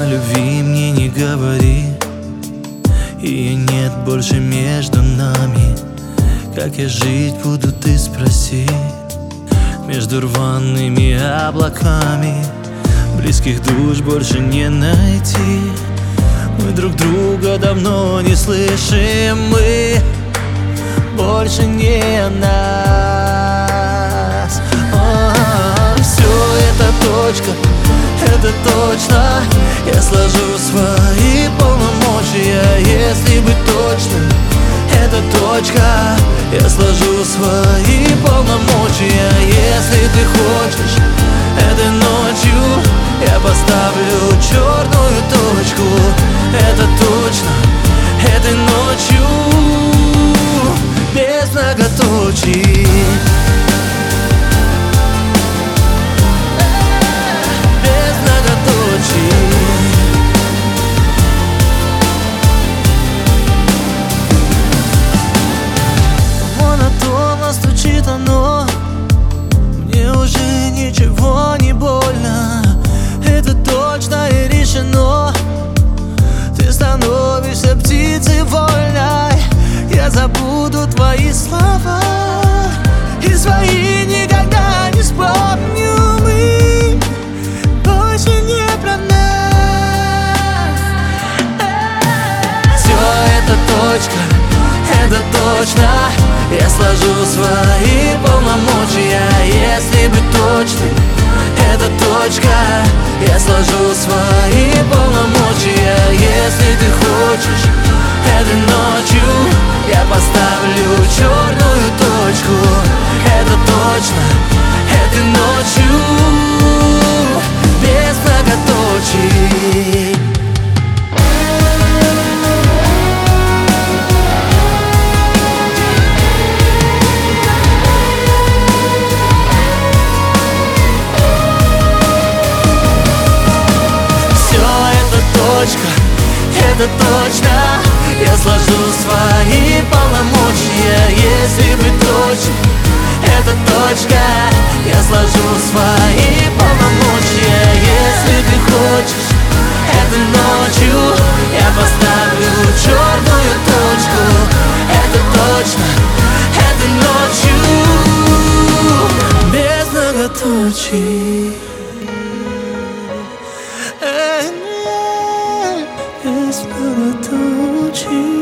любви мне не говори. Ее нет больше между нами. Как я жить буду, ты спроси. Между рваными облаками близких душ больше не найти. Мы друг друга давно не слышим. Мы больше не нас. Все это точка, это точно. Я сложу свои полномочия. Если быть точным, это точка. Я сложу свои полномочия. Если ты хочешь, этой ночью я поставлю черную точку. Это точно, этой ночью без многоточий. Стучит оно, мне уже ничего не больно. Это точно и решено. Ты становишься птицей вольной. Я забуду твои слова и свои никогда не вспомню. Мы больше не про нас. Все это точка, это точно. Я сложу свои полномочия. Если быть точным, это точка. Я сложу свои полномочия. Если ты хочешь, этой ночью я поставлю черную точку. Это точно, этой ночью без многоточий. Это точно, я сложу свои полномочия. Если быть точным, это точка. Я сложу свои полномочия. Если ты хочешь, этой ночью я поставлю черную точку. Это точно, этой ночью без многоточий. Без многоточий.